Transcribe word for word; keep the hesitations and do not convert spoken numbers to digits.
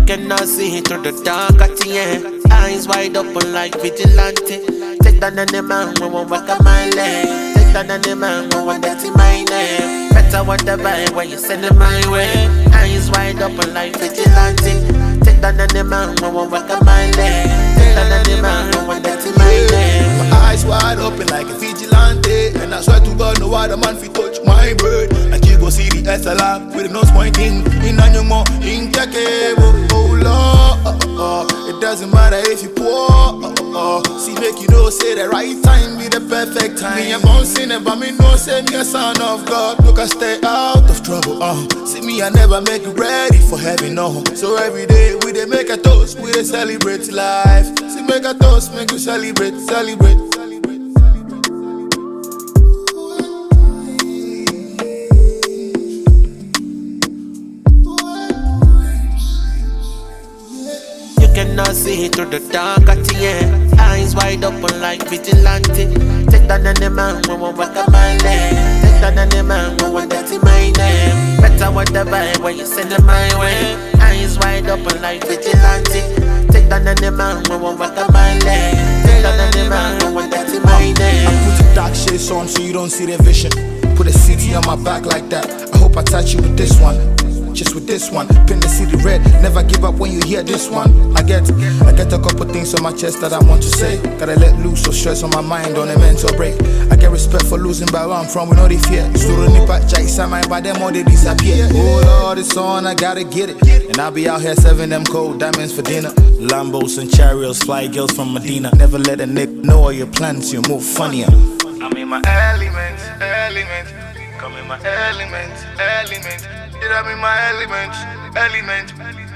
cannot see through the dark at the end. Eyes wide open like vigilante. Take down any man when we walk on my leg. Take down any man when we dirty my name. Better whatever when you send it my way. Eyes wide open like vigilante. Take down any man when we walk on my leg. Take down any man when we dirty my name. My eyes wide open like a vigilante. And I swear to God no other man fi touch my bird. Like you go see the S L R with the nose pointing. In a new mo, in cable. Oh Lord, uh, uh, uh. It doesn't matter if you poor. Uh, uh, uh. See make you know say the right time be the perfect time. Me a bouncing but me know say me a son of God. Look I stay out of trouble. Uh. See me I never make you ready for heaven. No. So every day we dey make a toast, we dey celebrate life. See make a toast, make you celebrate, celebrate. Cannot see through the dark at the end. Eyes wide open like vigilante. Take down any man when we walk on my leg. Take down any man when we dirty my name. Better whatever when you send it my way. Eyes wide open like vigilante. Take down any man when we walk on my leg. Take down any man when we dirty my name. I put the dark shades on so you don't see the vision. Put a C D on my back like that. I hope I touch you with this one. Just with this one, pin the city red. Never give up when you hear this one. I get, I get a couple things on my chest that I want to say. Gotta let loose so stress on my mind on a mental break. I get respect for losing by where I'm from, we know they fear. Story nipa chai samai by them all they disappear. Oh Lord, it's on, I gotta get it. And I'll be out here serving them cold diamonds for dinner. Lambos and chariots, fly girls from Medina. Never let a nick know all your plans, you move funnier. I'm in my element, element. Come in my element, element. I'm in my element, element.